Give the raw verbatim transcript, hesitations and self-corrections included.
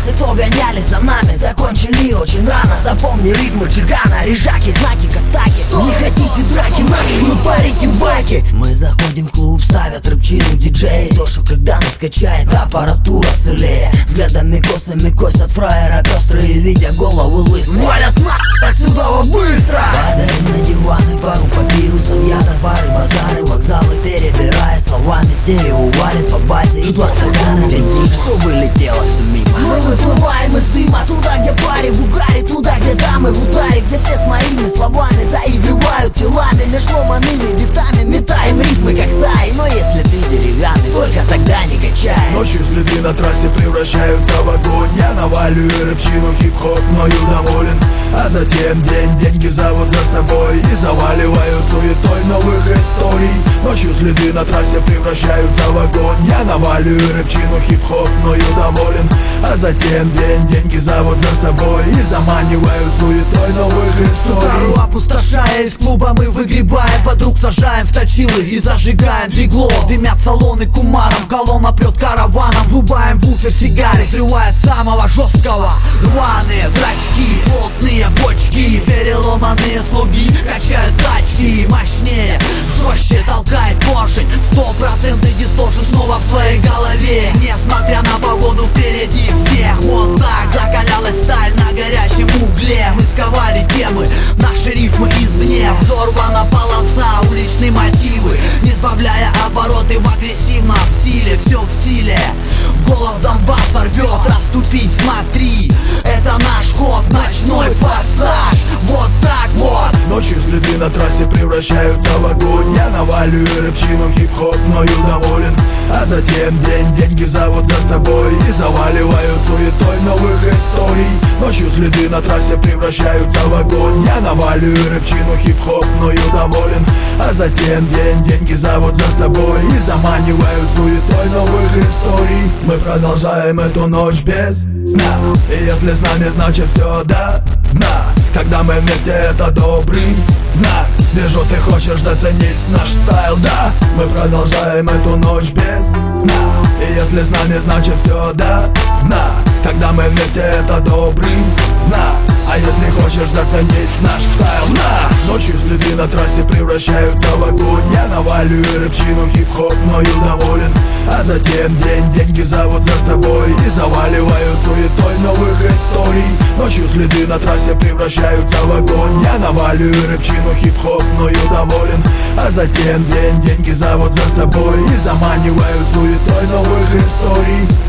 Если кто гоняли за нами, закончили очень рано. Запомни рифмы Чигана, режаки, знаки, катаки. Не хотите драки, нафиг вы парите баки. Мы заходим в клуб, ставят рэпчину диджей. Тошу, когда нас качает, аппаратура целее. Взглядами косами косят фраера пестрые, видя головы лысые. Валят на отсюда быстро. Падаем на диваны, пару папирусов, яда, бары, базары, вокзалы, перебирая словами стерео, валит по базе и два стакана бензин, что вылетело все мимо. Мы выплываем из дыма туда, где пари в угаре, туда, где дамы в ударе, где все с моими словами заигрывают телами, меж ломаными битами метаем рифмы как саи. Но если ты деревянный, только тогда не качай. Ночью следы на трассе превращаются в огонь. Я наваливаю рэпчину, хип-хоп, мною доволен. А затем день, деньги зовут за собой и заваливают суетой новых историй. Ночью следы на трассе превращаются в огонь. Я наваливаю рэпчину, хип-хоп, мною доволен. А затем день, деньги зовут за собой и заманивают суетой новых историй. Тару опустошая, из клуба мы выгребаем, подруг сажаем в точилы и зажигаем двигло. Дымят салоны кумаром, колонна прет караваном. Врубаем буфер сигарет, срывает самого жесткого. Рваные зрачки, плотные бочки, переломанные слуги качают тачки. Мощнее, жестче толкает поршень, сто процентов дисторшн снова в твоей голове. Несмотря на погоду, впереди всех. Вот так закалялась сталь на горячем угле. Мы сковали темы, наши рифмы извне. Взорвана полоса, уличные мотивы, не сбавляя обороты в агрессивном стиле. Все в силе, голос Донбасса рвет. Расступись, смотри, это наш ход, ночной форсаж. Вот так вот. Ночью следы на трассе превращаются в огонь. Я наваливаю рэпчину, хип-хоп, мною доволен. А затем день, деньги зовут за собой и заваливают суетой новых историй. Ночью следы на трассе превращаются в огонь. Я наваливаю рэпчину, хип-хоп, мною доволен. А затем день, деньги зовут за собой и заманивают суетой новых историй. Мы продолжаем эту ночь без сна, и если с нами, значит все до дна. Когда мы вместе, это добрый знак. Вижу, ты хочешь заценить наш стайл, да? Мы продолжаем эту ночь без сна, и если с нами, значит все до дна. Когда мы вместе, это добрый знак. А если хочешь заценить наш стайл, на! Ночью следы на трассе превращаются в огонь. Я наваливаю рэпчину, хип-хоп, мною доволен. А затем день, деньги зовут за собой и заваливают суетой новых историй. Ночью следы на трассе превращаются в огонь. Я наваливаю рэпчину, хип-хоп, мною доволен. А затем день, деньги зовут за собой и заманивают суетой новых историй.